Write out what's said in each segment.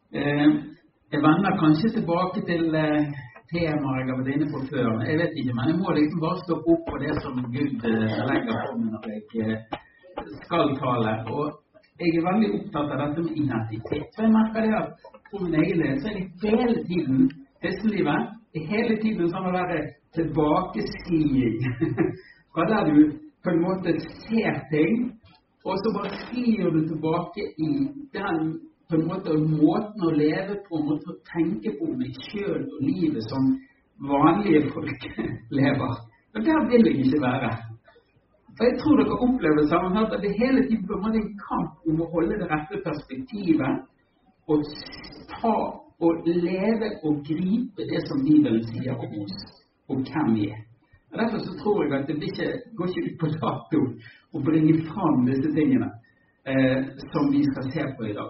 Jeg vender kanskje tilbake til temaer jeg har vært inne på før. Jeg vet ikke, men jeg må liksom bare stoppe opp på det som Gud legger på meg når jeg skal tale. Og jeg er veldig opptatt av dette med identitet. Så jeg merker det at på min egen del, så er det hele tiden kristenlivet, hele tiden sånn å være tilbakeskriing. Fra der du på en måte ser ting, og så bare sklir du tilbake i den på en måte måten å leve på, måten å tenke på meg selv og livet som vanlige folk lever. Og der vil jeg ikke være. For jeg tror dere opplever sammen at det hele tiden på en måte en kamp om å holde det rette perspektivet og ta og leve og gripe det som Bibelen sier om oss og hvem vi er. Og derfor så tror jeg at det går ikke ut på dato å bringe fram disse tingene som vi skal se på i dag.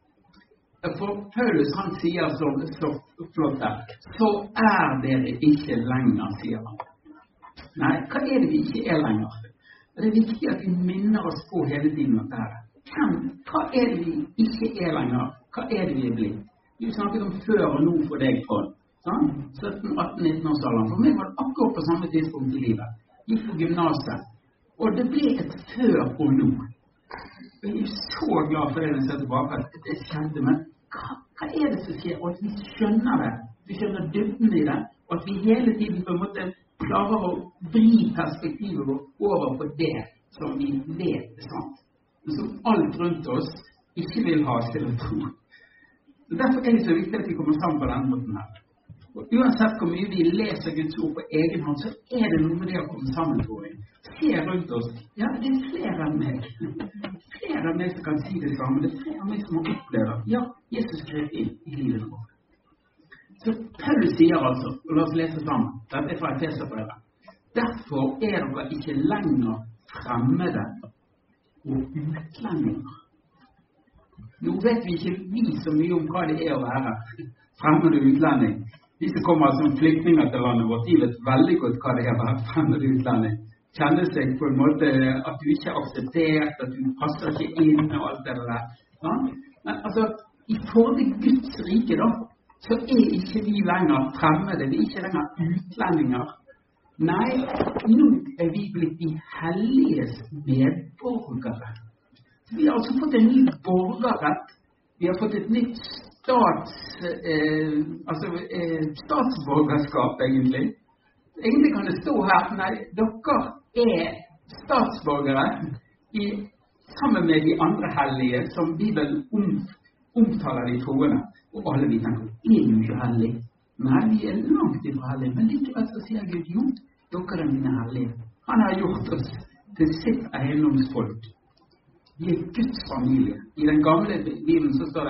For Paulus han sier så flott der, så dere ikke lenger, sier han. Nei, hva det vi ikke lenger? Det viktig at vi minner oss på hele tiden at hva det vi ikke lenger? Hva det vi blitt? Vi snakket om før og nå for deg, Paul. 17, 18, 19 års alderen. For meg var det akkurat på samme tidspunkt i livet. Gikk på gymnaset. Og det ble et før og nå. Jeg er så glad for det når jeg ser tilbake at det skjedde, men hva det som skjer, og at vi skjønner det, vi skjønner dybden i det, og at vi hele tiden på en måte klarer å vri perspektivet over på det som vi vet sant, men som alt rundt oss ikke vil ha til å tro. Så derfor det så viktig at vi kommer sammen på denne måten her. Og uansett hvor mye vi leser Guds ord på egen hånd, så det noe med det å komme sammen, tror jeg. Se rundt oss, ja, det flere enn meg. Flere enn meg som kan si det samme. Det flere enn meg som har opplevd. Ja, Jesus skrev inn i livet vårt. Så Paulus sier altså, og la oss lese sammen, dette fra Efeserbrevet. Derfor dere ikke lenger fremmede og utlendinger. Nå vet vi ikke så mye om hva det å være fremmede og utlending. De som kommer som flyktninger til landet vårt, de vet veldig godt hva det å være fremmede og utlending. Kjenner seg på en måte at du ikke akseptert, at du passer ikke inn og alt det der. Ja? Men altså, i forhold til Guds rike da, så ikke vi lenger fremmede, vi ikke lenger utlendinger. Nei, nå vi blitt de helliges medborgere. Så vi har altså fått en ny borgerrett, vi har fått et nytt statsborgerskap egentlig. Egentlig kan det stå her, nei, dere statsborgere sammen med de andre hellige som Bibelen omtaler de troende. Og alle vi tenker, jo ikke hellige? Nei, vi langt ifra hellige, men likevel så sier Gud, jo, dere mine hellige. Han har gjort oss til sitt eiendomsfolk. Vi Guds familie. I den gamle Bibelen så står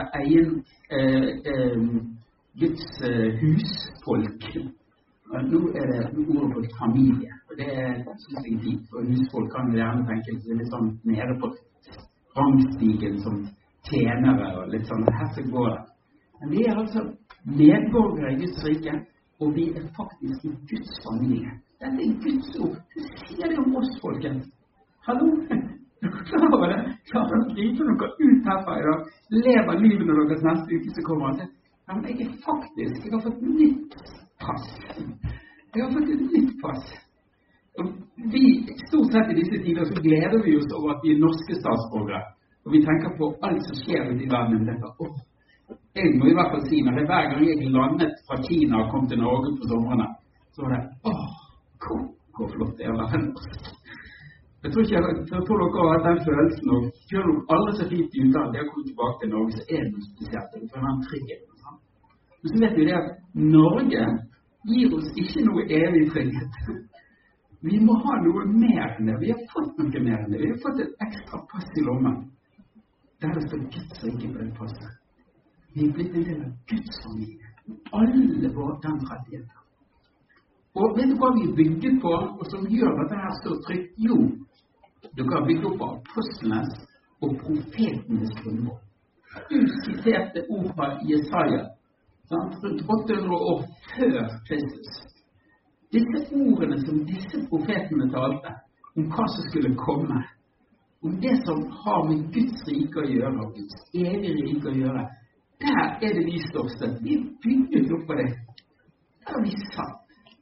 det Guds husfolk. Nå det ordet på familie, og det synes jeg fint, for husfolk kan vi gjerne tenke litt sånn nede på rangstigen som tjenere og litt sånn, her så går det. Men vi altså medborgere i Guds rike, og vi faktisk i Guds familie. Dette Guds ord. Det sier det om oss, folkens. Hallo? Klar over det? Klar å gripe noe ut herfra i dag. Lever livet når deres neste uke så kommer til. Ja, men jeg har fått nytt pass. Jeg har fått et nytt pass. Og vi, stort sett i disse tider, så gleder vi oss over at vi norske statsborgere. Og vi tenker på alt som skjer ute i landet. Jeg må i hvert fall si, når det hver gang jeg landet fra Kina og kom til Norge på somrene, så var det, hvor flott det å være norsk. Jeg tror dere har hatt den følelsen, og gjør dere alle så fint i utlandet, det å komme tilbake til Norge, så det noe spesielt, det får en trygghet. Men så vet vi det at Norge gir oss ikke noe evig trygghet. Vi må ha noe mer enn det. Vi har fått noe mer enn det. Vi har fått et ekstra pass i lommen. Der det står Guds rike på det passet. Vi blitt en del av Guds familie. Alle våre dens rettigheter. Og vet du hva vi bygget på, og som gjør at dette står trygt? Jo, dere har bygget opp på apostlenes og profetenes grunnmål. Du siterte ord fra Jesaja, rundt 800 år før Kristus. Disse ordene som disse profetene talte, om hva som skulle komme, om det som har med Guds rike å gjøre, og Guds evige rike å gjøre, Der det vi står støtt. Vi bygget opp på det. Der vi satt.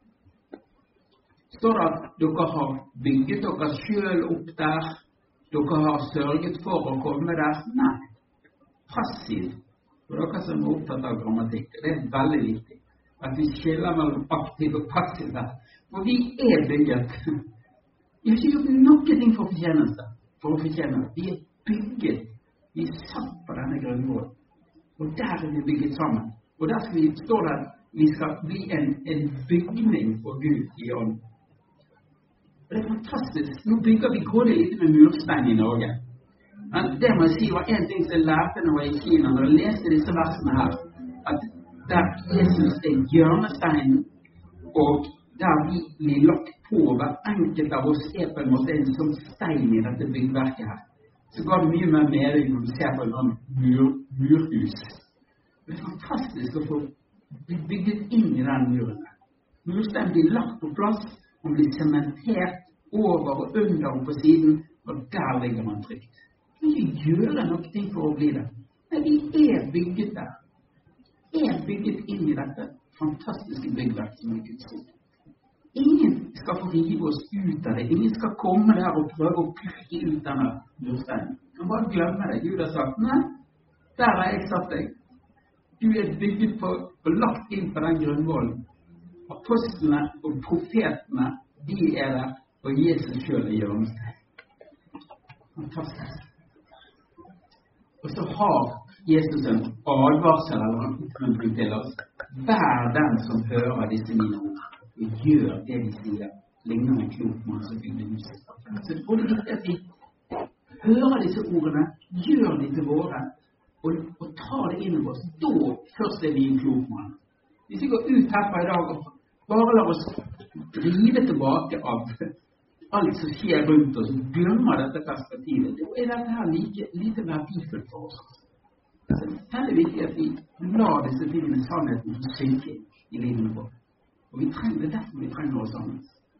Står det at dere har bygget dere selv opp der, dere har sørget for å komme der? Nei. Passiv. For dere som er opptatt av grammatikk, det veldig viktig at vi skiller mellom aktiv og passiv der. For vi bygget. Vi har ikke gjort noe for å fortjene det. Vi bygget. Vi satt på denne grunnmålen. Og der vi bygget sammen. Og der står det at vi skal bli en bygning for Gud i ånd. Det fantastisk. Nå bygger vi grådig litt med murstein i Norge. Men det må jeg si var en ting som jeg lærte når jeg var i Kina, når jeg leste disse versene her, at der Jesus hjørnesteinen, og der vi blir lagt på, hver enkelt av oss på en måte en sånn stein i dette byggverket her. Så går det mye mer mening når du ser på en murhus. Det fantastisk å få bli bygget inn i den muren. Mursteinen blir lagt på plass, og blir sementert over og under og på siden, og der ligger man trygt. Vi kan ikke gjøre noe ting for å bli det. Men vi bygget der. Bygget inn i dette fantastiske byggverk som er Guds ord. Ingen skal få rive oss ut av det. Ingen skal komme der og prøve å pirke ut denne mursteinen. Man bare glemme det. Gud har sagt, nei, der har jeg satt deg. Du bygget på og lagt inn på den grunnvollen. Apostlene og profetene, de der, og Jesus selv hjørnestein. Fantastisk. Og så har Jesus en advarsel eller en oppmuntring til oss. Vær den som hører disse mine ord, og gjør det de sier, ligner en klok mann som bygde huset. Så det er viktig at vi hører disse ordene, gjør de til våre, og tar det inn over oss. Da først vi en klok mann. Hvis vi går ut herfra i dag og bare lar oss drive tilbake av alt som skjer rundt oss, og glemmer dette perspektivet, da dette her lite verdifullt for oss. Så det er veldig viktig at vi lar disse tingene sannheten synke i livet vårt. Og vi trenger det derfor vi trenger oss sammen.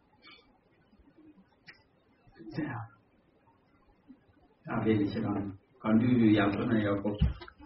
Se her. Jeg vil ikke den. Kan du hjelpe meg, Jakob?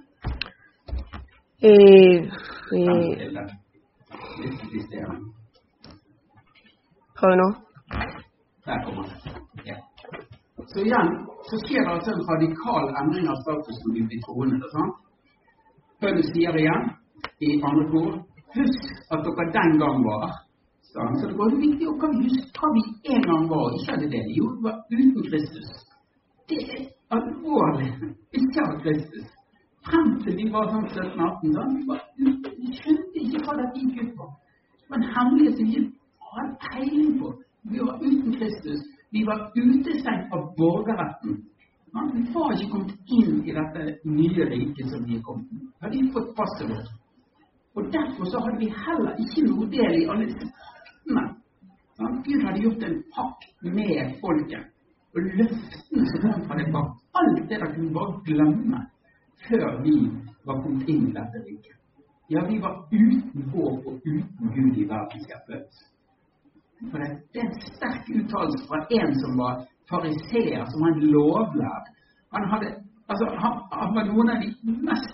Prøv nå. Der kommer det. Ja. Så igjen, så skjer det altså en radikal endring av status når vi blir troende. Sant? Paulus sier igjen i andre kor, husk at dere den gang var. Så det var viktig å huske hva vi en gang var. Ikke hadde det. Jo, det var uten Kristus. Det alvorlig. Ikke av Kristus. Frem til vi var sånn 17-18, vi skjønte ikke hva det gikk ut på. Det var en hemmelighet som ikke hadde peiling på. Vi var uten Kristus. Vi var utestengt av borgerretten. Vi var ikke kommet inn i dette nye riket som vi kom til. Da hadde vi fått passet vårt. Og derfor så hadde vi heller ikke noe del i alle disse paktene. Gud hadde gjort en pakt med folket. Og løftene som kom fra det pakt. Alt det der kunne vi bare glemme før vi var kommet inn i dette riket. Ja, vi var uten håp og uten Gud i verdens hjerteløs. For det en sterk uttalelse fra en som var fariseer, som var en lovlærd. Han var noen av de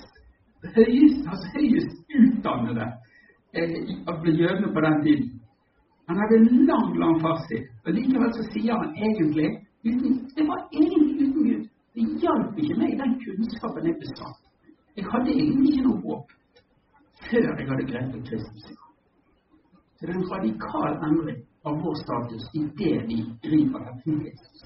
høyest utdannede av jødene på den tiden. Han hadde en lang fartstid. Og likevel så sier han egentlig, det var egentlig uten Gud. Det hjalp ikke meg den kunnskapen jeg besatt. Jeg hadde egentlig ikke noe håp før jeg hadde grepet Kristus. Så det er en radikal endring av vår status i det vi griper etter Kristus.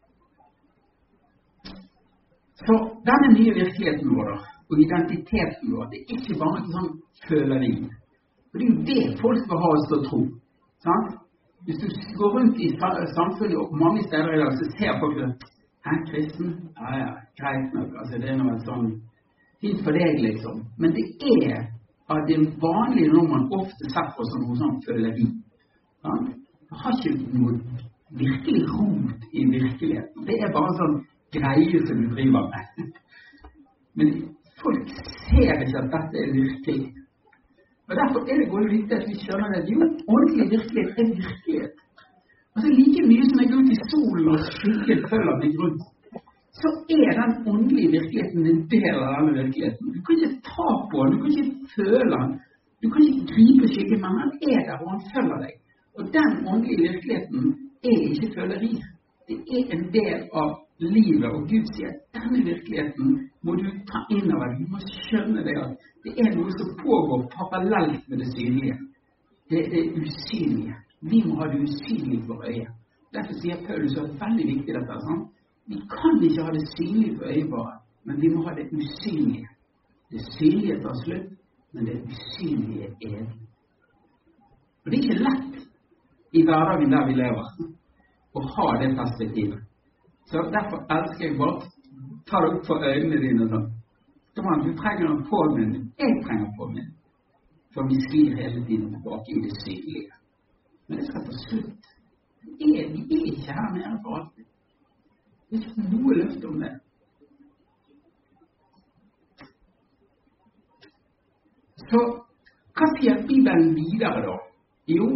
Så denne nye virkeligheten vår og identiteten vår, det er ikke bare noe sånn føleri. For det er jo det folk vil ha oss til å tro. Sant? Hvis du går rundt i samfunnet og mange steder i dag, så ser folk det. Kristen? Ja, greit nok. Altså, det er noe sånn fint for deg, liksom. Men det er av det vanlige når man ofte sett på som noe sånn føleri. Det har ikke noe virkelig rot i virkeligheten. Det er bare sånn greie som du driver med. Men folk ser ikke at dette er virkelig. Og derfor er det godt viktig at vi skjønner at jo, ordentlig virkelighet er virkelighet. Altså like mye som jeg går ut i solen og skyggen følger meg rundt, så den åndelige virkeligheten en del av denne virkeligheten. Du kan ikke ta på den, du kan ikke føle den, du kan ikke gripe skyggen, men han der, og han følger deg. Og den åndelige virkeligheten ikke føleri. Det en del av livet, og Gud sier at denne virkeligheten må du ta inn over deg. Du må skjønne det at det noe som pågår parallelt med det synlige. Det usynlige. Vi må ha det usynlige for øyet. Derfor sier Paulus at det veldig viktig dette. Sånn? Vi kan ikke ha det synlige for øyet bare, men vi må ha det usynlige. Det synlige tar slutt, men det usynlige evig. Og det ikke lett i hverdagen der vi lever å ha det perspektivet. Så derfor elsker jeg bare ta det opp for øynene dine sånn. Du trenger en påminning. Jeg trenger påminning. For vi sklir hele tiden tilbake i det synlige. Men det skal ta slutt. Vi ikke her nede for alltid. Det ikke noe løfte om det. Så hva sier Bibelen videre da? Jo,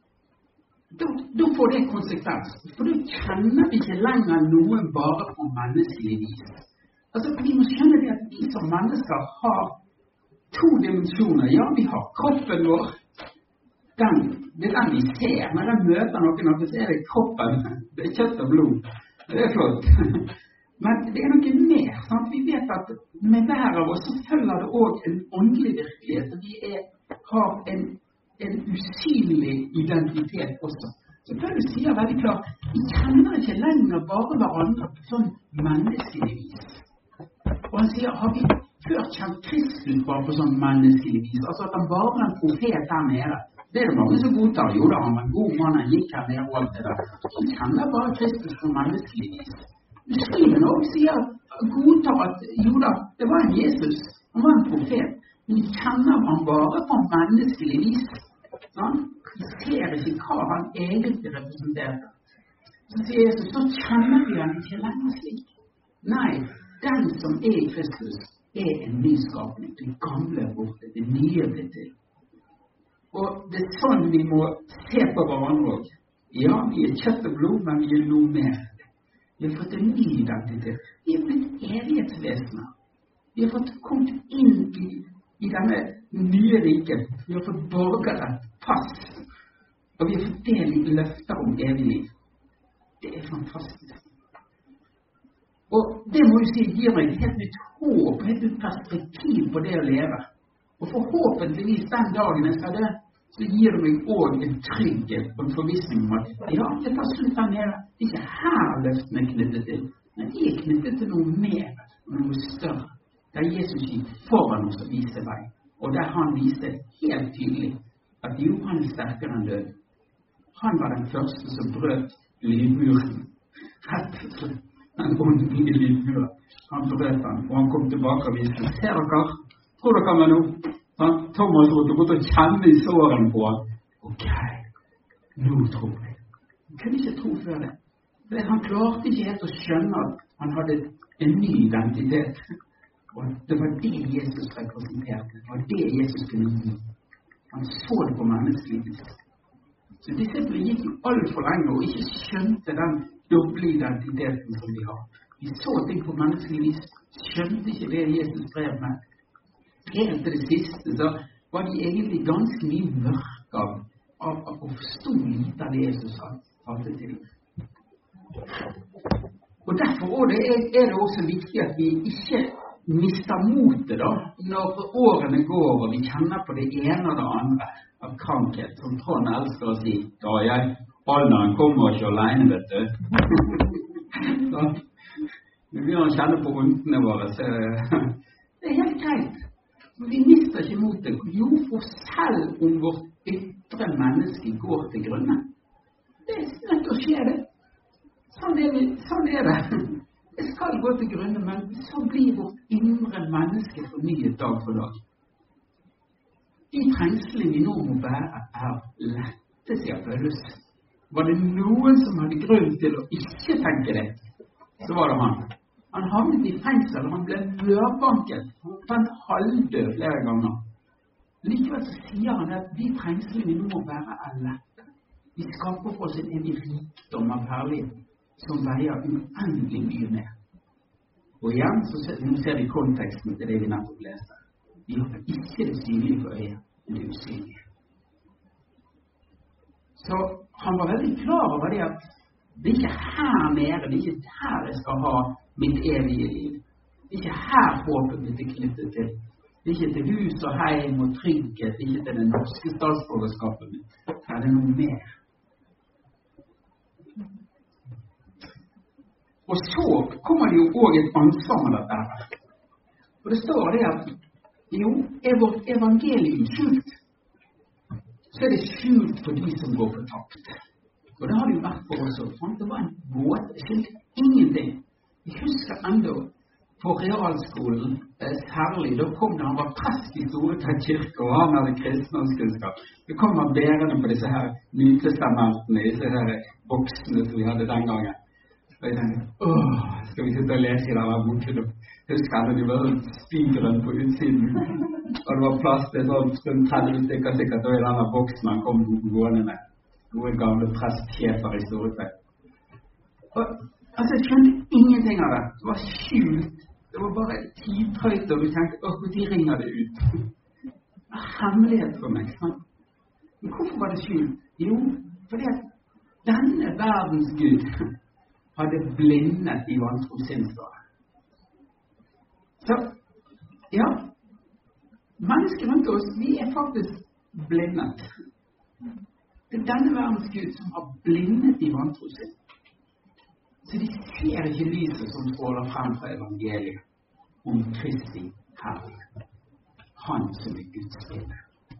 da får det konsekvens. For da kjenner vi ikke lenger noen bare på menneskelig vis. Altså, vi må skjønne det at vi som mennesker har to dimensjoner. Ja, vi har kroppen vår. Det den vi ser. Når den møter noen, så det kroppen. Det kjøtt og blod. Det flott. Men det noe mer. Sant? Vi vet at med hver av oss så følger det også en åndelig virkelighet. Vi har en usynlig identitet også. Så Paulus sier veldig klart, vi kjenner ikke lenger bare hverandre på sånn menneskelig vis. Og han sier, har vi før kjent Kristus bare på sånn menneskelig vis? Altså at han bare var en profet her nede. Det det mange som godtar. Jo da, han var en god mann, han gikk her nede og alt det der. Så kjenner bare Kristus på menneskelig vis. Muslimen også sier, godtar at jo da, det var en Jesus, han var en profet. Men vi kjenner han bare på menneskelig vis. Sånn? Vi ser ikke hva han egentlig representerer. Så sier Jesus, så kjenner vi han ikke lenger slik. Nei, den som i Kristus en ny skapning. Det gamle borte, det nye blir til. Og det sånn vi må se på hverandre også. Ja, vi kjøtt og blod, men vi noe mer. Vi har fått en ny identitet. Vi har blitt evighetsvesener. Vi har fått kommet inn i denne nye riket. Vi har fått borgerrett, pass. Og vi har fått del i løfter om evig liv. Det fantastisk. Og det må jeg si gir meg et helt nytt håp, et nytt perspektiv på det å leve. Og forhåpentligvis den dagen jeg skal dø, så gir det meg også en trygghet og en forvissning om at ja, det tar slutt her nede. Det ikke her løftene knyttet til, men de knyttet til noe mer og noe større. Der Jesus gikk foran oss og viste vei. Og der han viste helt tydelig at jo, han sterkere enn død. Han var den første som brøt lydmuren. Rett og slett. Den åndelige lydmuren. Han brøt den, og han kom tilbake og viste. Ser dere? Tror dere meg nå? Thomas måtte gå til å kjenne i såren på han. Ok, nå tror jeg. Han kunne ikke tro før det. For han klarte ikke helt å skjønne at han hadde en ny identitet. Og det var det Jesus representerte. Det var det Jesus kunne gi. Han så det på menneskelig. Så disiplene gikk jo alt for lenge og ikke skjønte den doble identiteten som de har. De så ting på menneskelig vis, skjønte ikke det Jesus drev med. Helt til det siste så var de egentlig ganske mye mørke av å forstå lite av det Jesus talte til dem. Og derfor det også viktig at vi ikke mister motet da, når årene går og vi kjenner på det ene og det andre av krankhet, som Trond elsker å si, ja, alderen kommer ikke alene, vet du. Så, vi begynner å kjenne på hundene våre, så det helt greit. Vi mister ikke motet. Jo, for selv om vårt ytre menneske går til grunne. Det nødt til å skje det. Sånn det. Det skal gå til grunne, men så blir vårt indre menneske fornyet dag for dag. De trengslene vi nå må bære lette, sier Paulus. Var det noen som hadde grunn til å ikke tenke det, så var det han. Han havnet i fengsel, han ble mørbanket, han var halvdød flere ganger. Likevel så sier han at de trengslene vi nå må bære lette. Vi skaper for oss en evig rikdom av herlighet som veier uendelig mye mer. Og igjen, nå ser vi konteksten til det vi nettopp leste. Vi har ikke det synlige for øyet, men det usynlige. Så han var veldig klar over det at det er ikke her nede, det er ikke her jeg skal ha mitt evige liv. Det er ikke her håpet mitt er knyttet til. Det er ikke til hus og heim og trygghet, det er ikke til det norske statsborgerskapet mitt. Her er det noe mer. Og så kommer det jo også et ansvar med dette her. Og det står det at jo, er vårt evangelium skjult, så er det skjult for de som går fortapt. Og det har det jo vært for oss også. Det var en båt, skjult ingenting. Jeg husker enda på realskolen, særlig, da kom det, han var prest i Storetveit kirke, og han hadde kristendomskunnskap. Det kom han bærende på disse her nytestamentene, disse her boksene som vi hadde den gangen. Og jeg tenkte, skal vi sitte og lese i denne boken? Husker jeg, det var spigeren på utsiden, og det var plass til sånn 30 stykker sikkert, og i denne boksen han kom gående med. Noen gamle prestsjefer i Storetveit. Og altså, jeg skjønte ingenting av det. Det var skjult. Det var bare tidtrøyt, og vi tenkte, hvor de ringer det ut? Det var hemmelighet for meg, sant? Men hvorfor var det skjult? Jo, fordi at denne verdens Gud hadde blindet de vantro sinnsdare. Så, ja, mennesker rundt oss, vi er faktisk blindet. Det er denne verdens Gud som har blindet de vantro sinn. Så de ser ikke lyset som stråler frem fra evangeliet om Kristi herlighet. Han som er Guds bilde.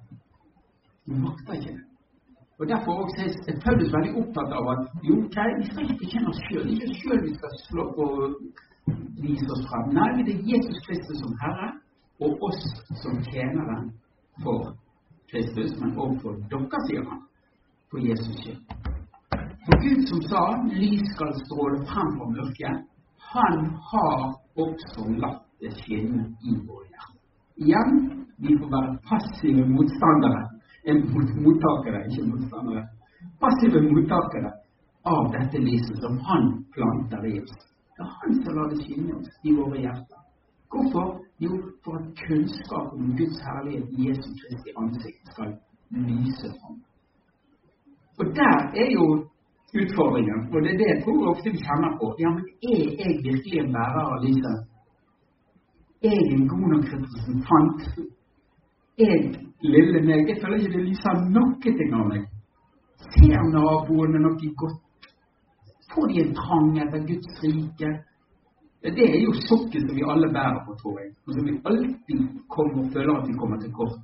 De makter ikke det. Og derfor også er Paulus veldig opptatt av at jo, vi skal ikke bekjenne oss selv. Det er ikke selv vi skal slå på vise oss frem. Nei, det er Jesus Kristus som Herre, og oss som tjenere for Kristus, men også for dere, sier han, for Jesus skyld. For Gud som sa, lys skal stråle frem fra mørket, han har også latt det skinne i våre hjerter. Igjen, vi får være passive motstandere, mottakere, ikke motstandere, passive mottakere av dette lyset som han planter i oss. Det er han som lar det skinne oss i våre hjerter. Hvorfor? Jo, for at kunnskap om Guds herlighet i Jesu Kristi ansikt skal lyse frem. Og der er jo utfordringen, og det er det jeg tror ofte vi kjenner på. Ja, men er jeg virkelig en bærer av lyset? Er jeg en god nok representant? Lille meg, jeg føler ikke det lyser noe ting av meg. Ser naboene noe godt? Får de en trang etter Guds rike? Det er jo sukket som vi alle bærer på, tror jeg. Og som vi alltid kommer og føler at vi kommer til kort.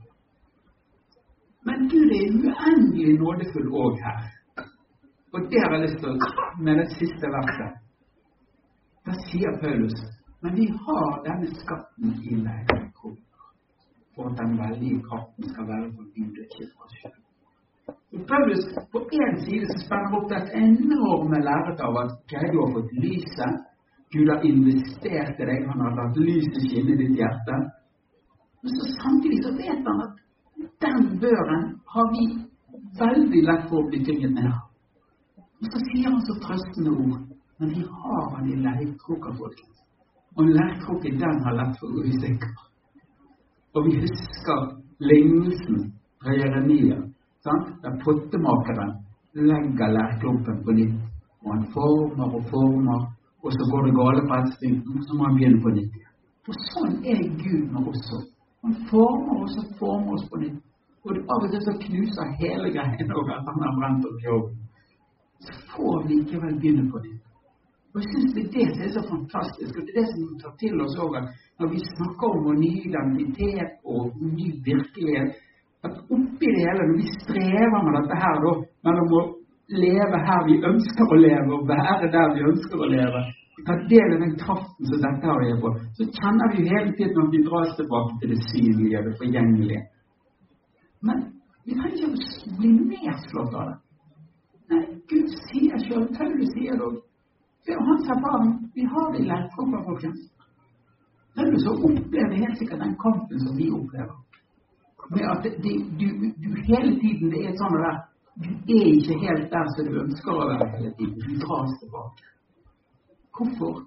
Men Gud er uendelig nådefull også her. Og det har jeg lyst til med det siste verset. Da sier Paulus, men vi har denne skatten i leirkroppen, for at den veldige kraften skal være for Gud og ikke for oss selv. Og Paulus på en side så spenner opp det enorme læret av at du har fått lyset, Gud har investert i deg, han har latt lyset skinne i ditt hjerte. Men så samtidig så vet han at den børen har vi veldig lett for å bli tynget med. Og så sier han så trøstende ord, men vi har han i leirkroker, folkens. Og en leirkroke, den har lett for å gå i stykker. Og vi husker lignelsen fra Jeremia, sant? Der pottemakeren legger leirklumpen på nytt, og han former, og så går det gale på et stykke, og så må han begynne på nytt. For sånn er Gud med oss også. Han former oss og former oss på nytt. Og av og til så knuser hele greien og at han har brent opp jobben. Så får vi ikke vel begynne på nytt. Og jeg synes det er det som er så fantastisk, og det er det som tar til oss også, når vi snakker om vår nye identitet og ny virkelighet, at oppi det hele, når vi strever med dette her da, mellom å leve her vi ønsker å leve, og være der vi ønsker å leve, ta del i den kraften som dette har vi på, så kjenner vi hele tiden når vi dras tilbake til det synlige, det forgjengelige. Men vi trenger ikke å bli nedslått av det. Nei, Gud sier selv, Paulus sier det også. Det er hans erfaring. Vi har det i leirkroker, folkens. Paulus opplever helt sikkert den kampen som vi opplever. Med at du hele tiden, det er sånn der, du er ikke helt der som du ønsker å være hele tiden. Du dras tilbake. Hvorfor?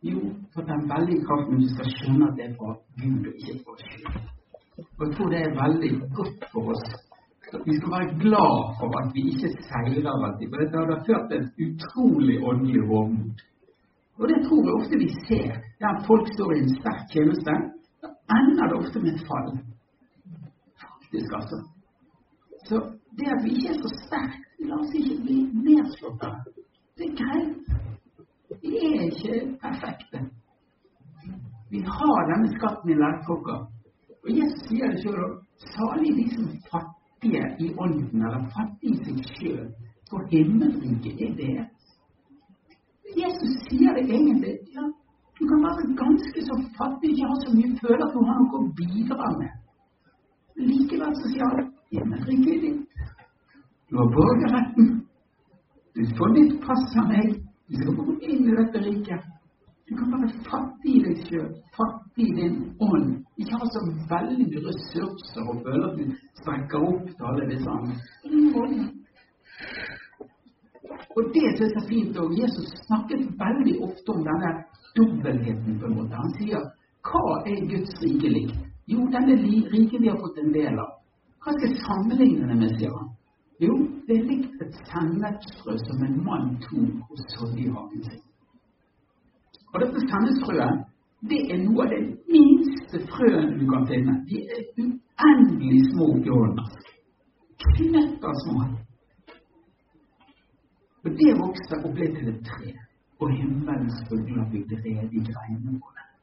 Jo, for den veldig kraften du skal skjønne at det fra Gud og ikke fra oss selv. Og jeg tror det veldig godt for oss. Vi skal være glad for at vi ikke seirer alltid, for dette har ført til et utrolig åndelig hovmod. Og det tror jeg ofte vi ser, der folk står i en sterk tjeneste, da ender det ofte med et fall. Faktisk altså. Så det at vi ikke så sterkt, la oss ikke bli nedslått av. Det greit. Vi ikke perfekte. Vi har denne skatten i lærkrokker. Og Jesus sier det selv, salig de som fattige i ånden, eller fattige i seg selv, for himmelriket det. Jesus sier det egentlig, ja, du kan være ganske så fattig, ikke ha så mye føler at du har noe å bidra med. Likevel så sier han, himmelriket ditt. Du har borgerretten. Du får ditt pass av meg. Du skal gå inn i dette riket. Du kan være fattig i deg selv, fattig i din ånd. Ikke ha så veldig ressurser og føler at du strekker opp til alle disse andre. Og det synes jeg er fint, og Jesus snakket veldig ofte om denne dobbeltheten på en måte. Han sier, hva Guds rike likt? Jo, denne rike vi har fått en del av. Hva skal jeg sammenligne det med, sier han? Jo, det likt et sennepsfrø som en mann tok og sådde i hagen sin. Og dette sennepsfrøet, det noe av det minste frøene du kan finne. De uendelig små i hånden. Knøttersmå. Og det vokste opp litt til et tre, og himmelens fugler bygde rede i greinene på det.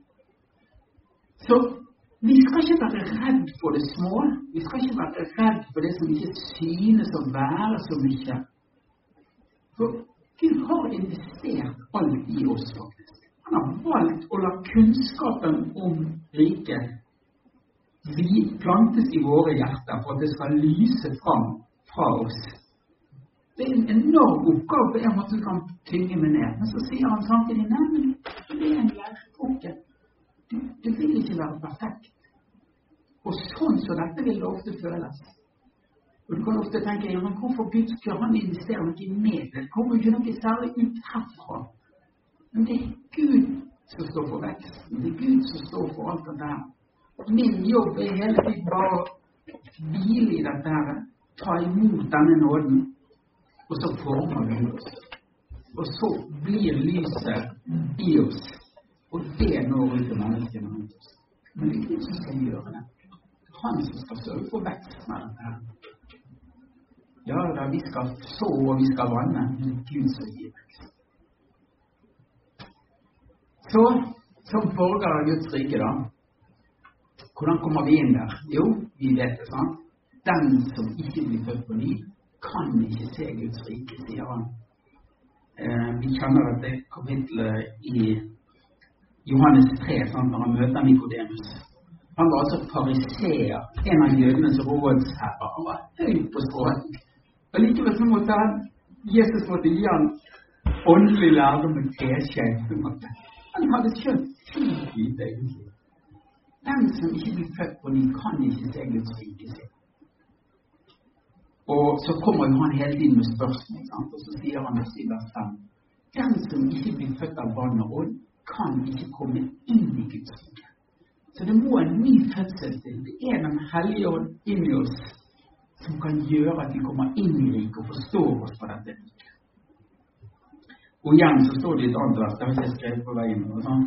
Så vi skal ikke være redd for det små. Vi skal ikke være redd for det som ikke synes å være så mye. For Gud har investert alt i oss faktisk. Han har valgt å la kunnskapen om riket plantes i våre hjerter for at det skal lyse fram fra oss. Det en enorm oppgave på en måte du kan tynge med ned. Men så sier han samtidig, nei, men det en lærkrokke. Du vil ikke være perfekt. Og sånn så dette vil det ofte føles. Og du kan ofte tenke, ja, men hvorfor Gud skal han investere noe i meg? Det kommer ikke noe særlig ut herfra. Men det Gud som står for veksten. Det Gud som står for alt det der. Min jobb hele tiden bare å hvile i dette her. Ta imot denne nåden. Og så former vi oss. Og så blir lyset i oss. Og det når ut til menneskene rundt oss. Men det Gud som skal gjøre det. Han som skal sørge for veksten av dette her. Ja, da vi skal så og vi skal vanne, men det Gud som gir vekst. Så, som borger av Guds rike da, hvordan kommer vi inn der? Jo, vi vet det, sant? Den som ikke blir født på ny, kan ikke se Guds rike, sier han. Vi kjenner dette kapitlet i Johannes 3, sant, når han møter Nikodemus. Han var altså fariseer, en av jødenes rådsherrer. Han var høy på skråten. Og likevel så måtte Jesus måtte gi han åndelig lærdom med teskje. Han hadde skjønt tidlig egentlig. Den som ikke blir født på ny, kan ikke se Guds rike sin. Og så kommer jo han hele tiden med spørsmål, sant? Og så sier han i vers 5. Den som ikke blir født av vann og ånd, kan ikke komme inn i Guds rike. Så det må en ny fødsel til. Det den hellige ånd inn i oss som kan gjøre at vi kommer inn i riket og forstår oss på dette riket. Og igjen så står det i et annet vers, det har jeg skrevet på veien. Og, sånn.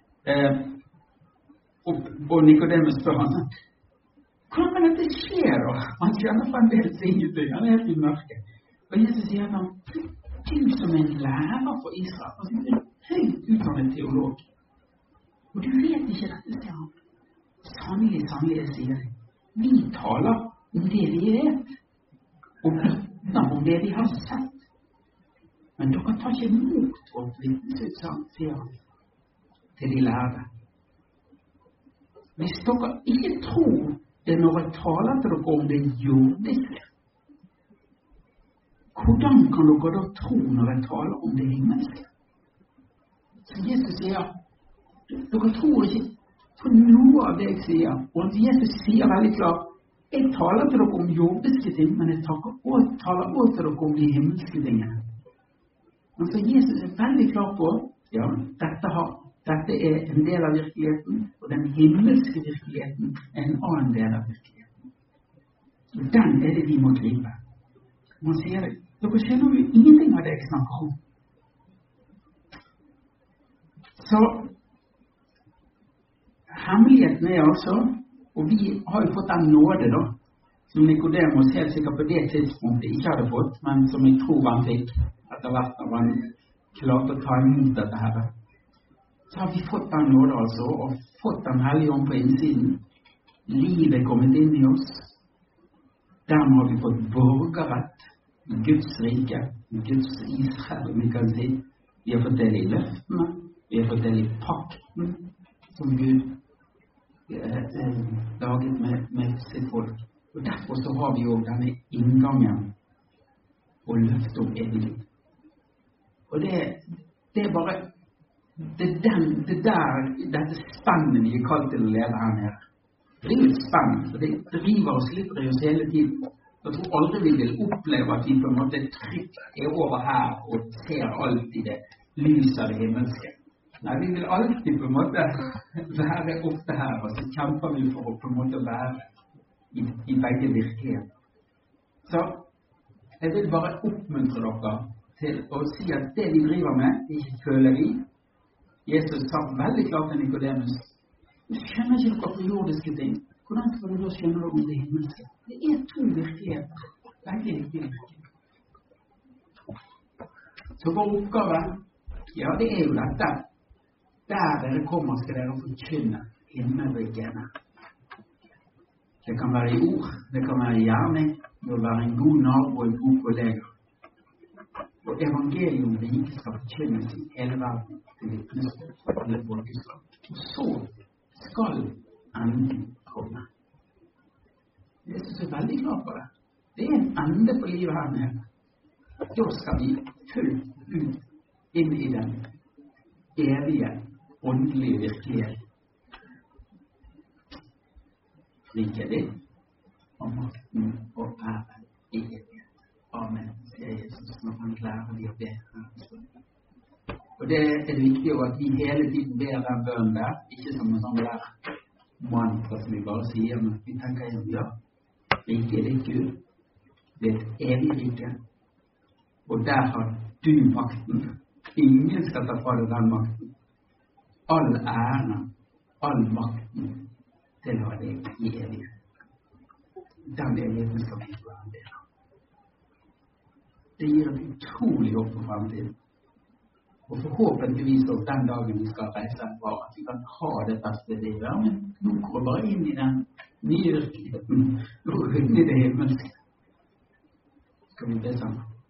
Og Nikodemus spør han, hvordan kan dette skje da? Han kjenner fremdeles ingenting, han helt i mørket. Og Jesus sier han, du som en lærer for Israel, altså en høyt utdannet teolog. Og du vet ikke dette, sier han. Sannelig, sannelig, jeg sier det. Vi taler om det vi vet, og vitner om det vi har sett. Men dere tar ikke imot vårt vitnesutsagen, sier han, til de lærde. Hvis dere ikke tror det når jeg taler til dere om det jordiske, hvordan kan dere da tro når jeg taler om det himmelske? Så Jesus sier, dere tror ikke på noe av det jeg sier. Og Jesus sier veldig klart, jeg taler til dere om jordiske ting, men jeg taler også til dere om de himmelske tingene. Altså Jesus veldig klar på Ja, dette en del av virkeligheten, og den himmelske virkeligheten en annen del av virkeligheten. Og den det vi må gripe. Man sier, dere skjønner jo ingenting av det jeg snakker om. Så hemmeligheten altså, og vi har jo fått den nåde da, som Nikodemus helt sikkert på det tidspunktet ikke hadde fått, men som jeg tror han fikk etter hvert når han klarte å ta imot dette her. Så har vi fått den nåde altså, og fått den hellige ånd på innsiden. Livet kommet inn i oss. Dermed har vi fått borgerrett i Guds rike, i Guds Israel, om vi kan si. Vi har fått del i løftene, vi har fått del i pakten som Gud laget med sitt folk. Og derfor så har vi jo denne inngangen og løftet om evig liv. Og det bare dette spennet vi kalt til å leve her nede. Det er jo et spenn, for det driver oss litt i oss hele tiden. Jeg tror aldri vi vil oppleve at vi på en måte trygt over her og ser alt i det lys av det himmelske. Nei, vi vil alltid på en måte være ofte her, og så kjemper vi for å på en måte være i begge virkeligheter. Så jeg vil bare oppmuntre dere til å si at det vi driver med, det ikke føler vi. Jesus sa veldig klart til Nikodemus, du skjønner ikke noe på jordiske ting. Hvordan skal du da skjønne noe om det himmelske? Det to virkeligheter. Begge virkeligheter. Så vår oppgave, ja, det jo dette. Der dere kommer, skal dere forkynne himmelrikene. Det kan være i ord, det kan være i gjerning, det vil være en god nabo og en god kollega. Og evangelium rike skal forkynnes i hele verden til vitnesbyrd for alle folkeslag. Og så skal enden komme. Jesus veldig klar på det. Det en ende på livet her nede. Da skal vi fullt ut inn i den evige, åndelige virkelighet. Rike det, og makten og æren i evighet. Amen, sier Jesus når han lærer de å be. Og det det viktig at vi hele tiden ber den bønnen der, ikke som en sånn der mantra som vi bare sier, men vi tenker ja, rike det Gud, det et evig rike, og der har du makten. Ingen skal ta fra deg den makten. All æren, all makten til å ha deg i evighet. Den evigheten skal vi være en del av. Det gir en utrolig håp for fremtiden. Og forhåpentligvis også den dagen vi skal reise fra, at vi kan ha det beste livet. Ja, men nå går vi bare inn i den nye virkeligheten. Nå går vi inn i det himmelske. Skal vi be sammen?